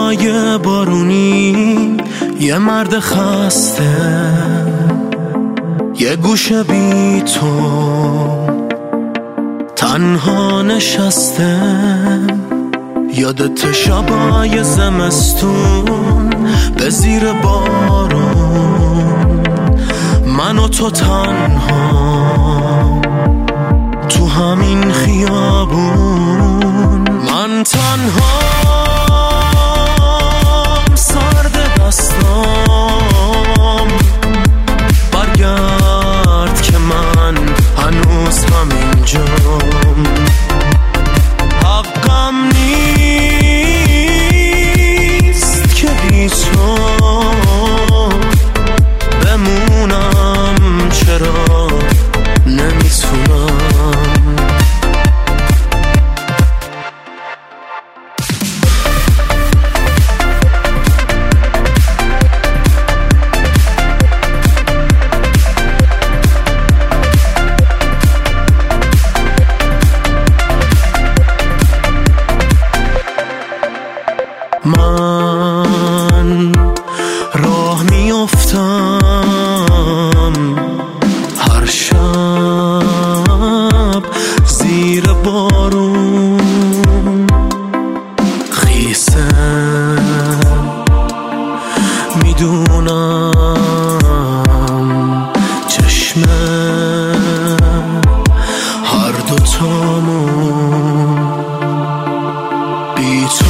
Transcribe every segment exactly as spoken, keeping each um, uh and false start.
شبای بارونی یه مرد خسته، یه گوشه بی تو تنها نشسته. یادت شبای زمستون به زیر بارون، من و تو تنها تو همین خیابون. من تنها سرد دستام، برگرد که من هنوز همینجام. حقم نیست که بی تو بمونم، چرا نمیتونم. من راه میافتم هر شب زیر بارون، خیسه میدونم چشم هر دوتامون بی تو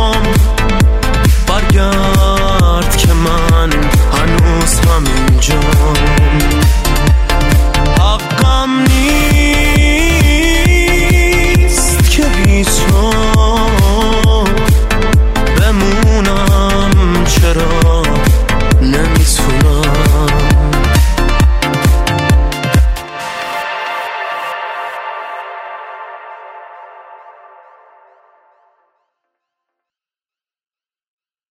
برگرد که من هنوز همینجا.